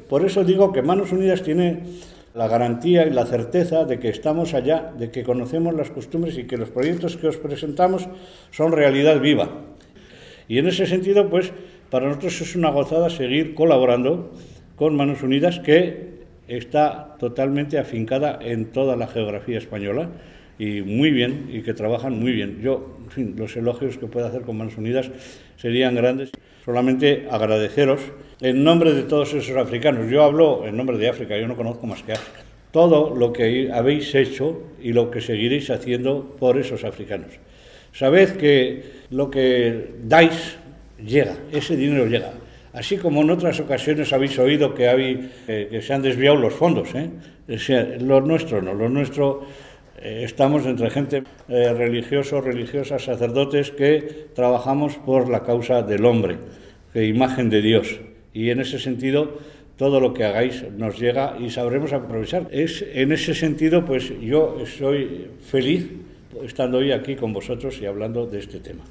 Por eso digo que Manos Unidas tiene la garantía y la certeza de que estamos allá, de que conocemos las costumbres y que los proyectos que os presentamos son realidad viva. Y en ese sentido, pues, para nosotros es una gozada seguir colaborando con Manos Unidas, que está totalmente afincada en toda la geografía española y muy bien, y que trabajan muy bien. Yo, en fin, los elogios que pueda hacer con Manos Unidas serían grandes. Solamente agradeceros en nombre de todos esos africanos. Yo hablo en nombre de África, yo no conozco más que África. Todo lo que habéis hecho y lo que seguiréis haciendo por esos africanos. Sabed que lo que dais llega, ese dinero llega. Así como en otras ocasiones habéis oído que se han desviado los fondos, lo nuestro no, lo nuestro estamos entre gente religiosas, sacerdotes que trabajamos por la causa del hombre, de imagen de Dios. Y en ese sentido, todo lo que hagáis nos llega y sabremos aprovechar. En ese sentido, pues yo soy feliz estando hoy aquí con vosotros y hablando de este tema.